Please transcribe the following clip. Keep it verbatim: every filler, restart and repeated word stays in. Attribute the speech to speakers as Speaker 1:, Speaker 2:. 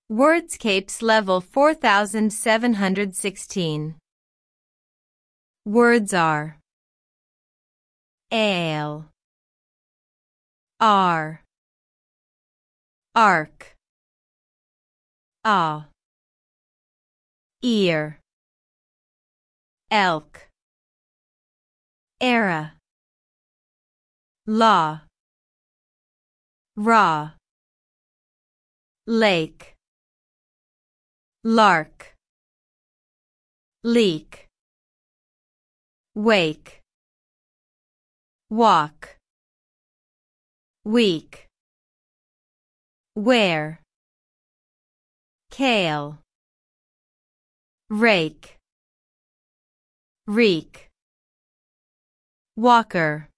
Speaker 1: Wordscapes level four thousand seven hundred sixteen. Words are ale, are, arc, ah, ear, elk, era, law, raw, lake, lark, leak, wake, walk, week, where, kale, rake, reek, walker.